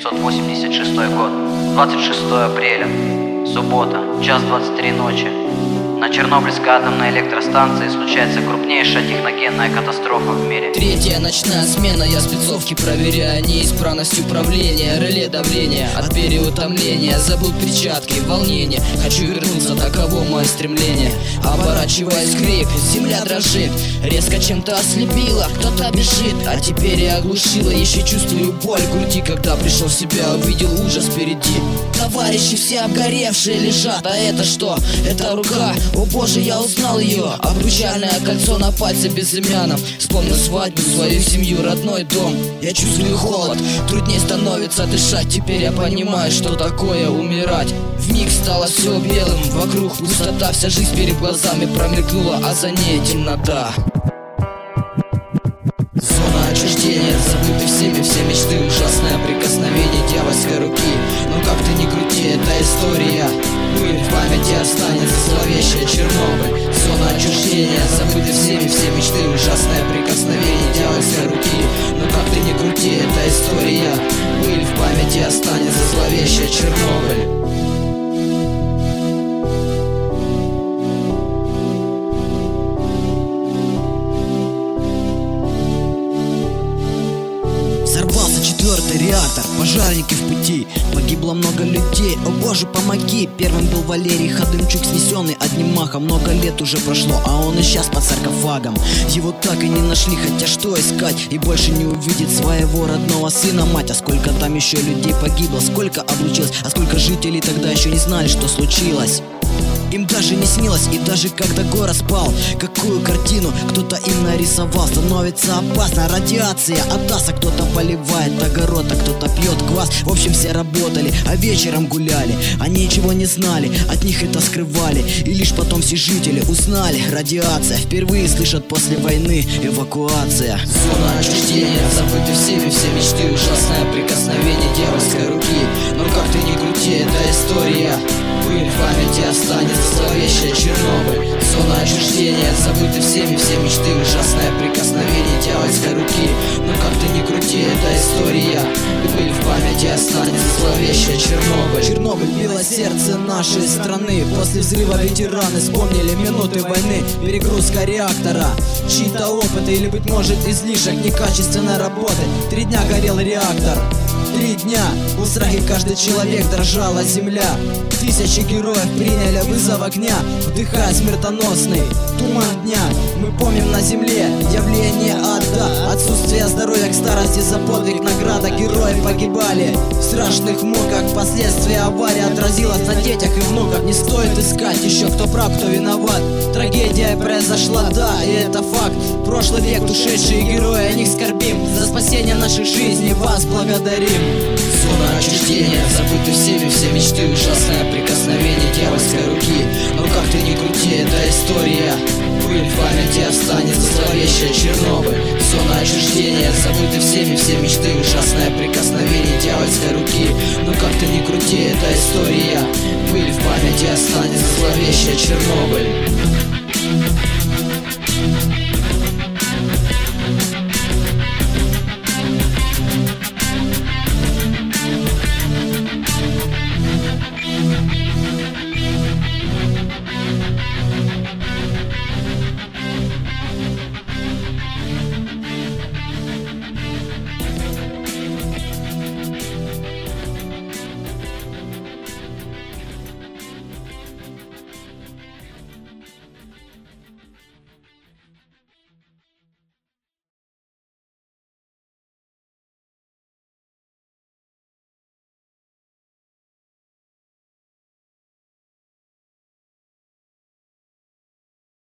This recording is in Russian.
1986 год, 26 апреля, суббота, час 23 ночи. На Чернобыльской атомной электростанции случается крупнейшая техногенная катастрофа в мире. Третья ночная смена, я спецовки проверяю неисправность управления, реле давления от переутомления. Забыл перчатки, волнение, хочу вернуться, таково мое стремление. Оборачиваясь крик, земля дрожит, резко чем-то ослепила, кто-то бежит, а теперь я оглушила. Еще чувствую боль в груди, когда пришел в себя, увидел ужас впереди. Товарищи все обгоревшие лежат, а это что? Это рука. О боже, я узнал ее. Обручальное кольцо на пальце безымянном. Вспомнил свадьбу, свою семью, родной дом. Я чувствую холод, труднее становится дышать. Теперь я понимаю, что такое умирать. Вмиг стало все белым, вокруг пустота. Вся жизнь перед глазами промелькнула, а за ней темнота. Зона отчуждения, забыты всеми все мечты. Ужасное прикосновение дьявольской руки. Но как ты ни крути, это история. Пыль в памяти останется, зловещая Чернобыль. Зона отчуждения, забыты всеми все мечты. Ужасное прикосновение дьявольской руки. Но как ты ни крути, это история. Пыль в памяти останется, зловещая Чернобыль. Взорвался четвертый реактор, пожарники в пути. Погибло много людей, о боже, помоги. Первым был Валерий Ходымчук, снесенный одним махом. Много лет уже прошло, а он и сейчас под саркофагом. Его так и не нашли, хотя что искать? И больше не увидит своего родного сына мать. А сколько там еще людей погибло, сколько облучилось, а сколько жителей тогда еще не знали, что случилось. Им даже не снилось, и даже когда город спал, какую картину кто-то им нарисовал. Становится опасно, радиация от аса. Кто-то поливает огород, а кто-то пьет квас. В общем, все работали, а вечером гуляли. Они ничего не знали, от них это скрывали. И лишь потом все жители узнали. Радиация, впервые слышат после войны эвакуация. Зона отчуждения, забыты всеми все мечты. Ужасное прикосновение дьявольской руки. Но как ты ни крути, это история. Пыль в памяти останется, зловещая Чернобыль. Зона отчуждения, забыты всеми все мечты. Ужасное прикосновение дьявольской руки. Но как ты ни крути, это история. Пыль в памяти останется, зловещая Чернобыль. Чернобыль било сердце нашей страны. После взрыва ветераны вспомнили минуты войны. Перегрузка реактора, чьи-то опыты или, быть может, излишек некачественной работы. 3 дня горел реактор. 3 дня был страх, и каждый человек дрожала земля. Тысячи героев приняли вызов огня, вдыхая смертоносный туман дня. Мы помним на земле явление ада, отсутствие здоровья к старости за подвиг награда. Герои погибали в страшных муках, последствия аварии отразилось на детях и внуках. Не стоит искать еще, кто прав, кто виноват. Трагедия произошла, да, и это факт. Прошлый век, ушедшие герои, о них скорбим. За спасение наших жизней вас благодарим. Зона отчуждения, забыты всеми все мечты. Ужасное прикосновение дьявольской руки. Но как ты ни крути, это история. Пыль в памяти останется, зловещая Чернобыль. Зона отчуждения, забыты всеми все мечты. Ужасное прикосновение дьявольской руки. Но как ты ни крути, это история. Пыль в памяти останется, зловещая Чернобыль.